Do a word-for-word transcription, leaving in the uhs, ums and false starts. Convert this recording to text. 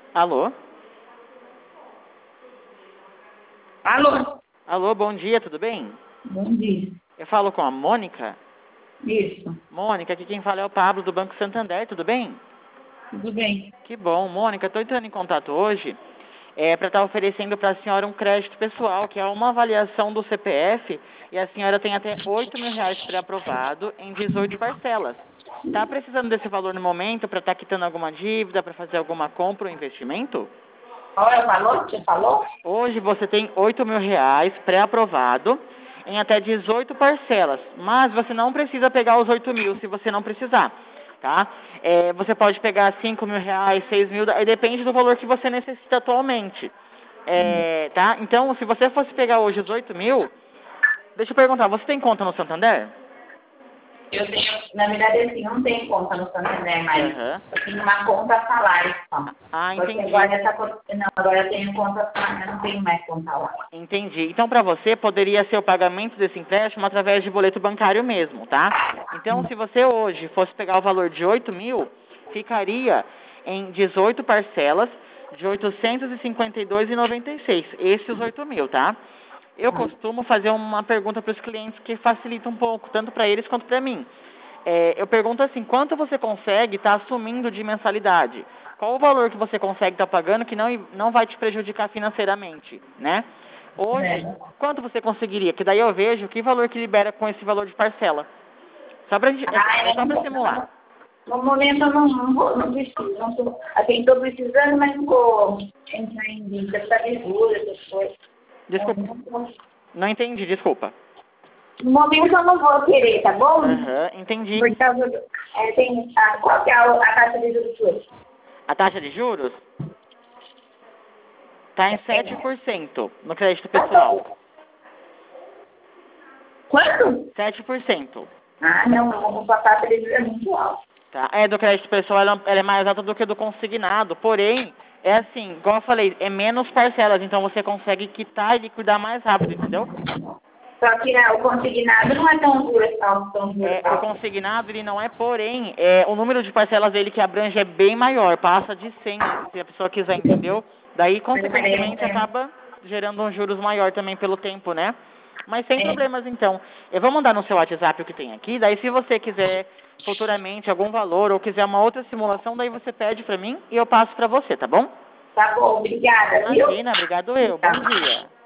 Alô? Alô? Alô, bom dia, tudo bem? Bom dia. Eu falo com a Mônica. Isso. Mônica, aqui quem fala é o Pablo do Banco Santander, tudo bem? Tudo bem. Que bom. Mônica, estou entrando em contato hoje é, para estar oferecendo para a senhora um crédito pessoal, que é uma avaliação do C P F, e a senhora tem até oito mil reais pré-aprovado em dezoito parcelas. Está precisando desse valor no momento para estar quitando alguma dívida, para fazer alguma compra ou investimento? Qual é o valor que você falou? Hoje você tem oito mil reais pré-aprovado em até dezoito parcelas, mas você não precisa pegar os oito mil se você não precisar, tá? É, você pode pegar cinco mil reais, seis mil, aí depende do valor que você necessita atualmente, é, tá? Então, se você fosse pegar hoje os oito mil, deixa eu perguntar, você tem conta no Santander? Eu tenho, na verdade, assim, não tenho conta no Santander mais. Aham. Eu tenho uma conta salário só. Ah, Porque entendi. agora essa conta, não, agora eu tenho conta salário, eu não tenho mais conta lá. Entendi. Então, para você, poderia ser o pagamento desse empréstimo através de boleto bancário mesmo, tá? Então, se você hoje fosse pegar o valor de oito mil, ficaria em dezoito parcelas de oitocentos e cinquenta e dois reais e noventa e seis centavos. Esses oito mil, tá? Eu costumo fazer uma pergunta para os clientes que facilita um pouco, tanto para eles quanto para mim. É, eu pergunto assim, quanto você consegue estar assumindo de mensalidade? Qual o valor que você consegue estar pagando que não, não vai te prejudicar financeiramente, né? Hoje, É. quanto você conseguiria? Que daí eu vejo que valor que libera com esse valor de parcela. Só pra gente, Ah, é, é eu só não para vou, simular. não, no momento eu não, não vou, não preciso. Não tô, assim, estou precisando, mas não vou entrar em dívida para seguro, essas coisas. Desculpa, Não vou- não entendi, desculpa. No momento eu não vou querer, tá bom? Aham, entendi. Por causa do, é, tem, a, qual que é a, a taxa de juros sua? A taxa de juros está em sete É. por cento no crédito pessoal. Quanto? sete por cento. Ah, não, não, a taxa de juros é muito alta. Tá? É, do crédito pessoal ela, ela é mais alta do que do consignado, porém, é assim, igual eu falei, é menos parcelas, então você consegue quitar e liquidar mais rápido, entendeu? Só que né, o consignado não é tão duro, tão, tão duro. É, o consignado ele não é, porém, é, o número de parcelas dele que abrange é bem maior, passa de cem, se a pessoa quiser, entendeu? Daí, consequentemente, acaba gerando um juros maior também pelo tempo, né? Mas sem É, problemas, então. Eu vou mandar no seu WhatsApp o que tem aqui, daí se você quiser futuramente algum valor ou quiser uma outra simulação, daí você pede pra mim e eu passo pra você, tá bom? tá bom, obrigada, viu? Imagina, obrigado eu. Bom dia.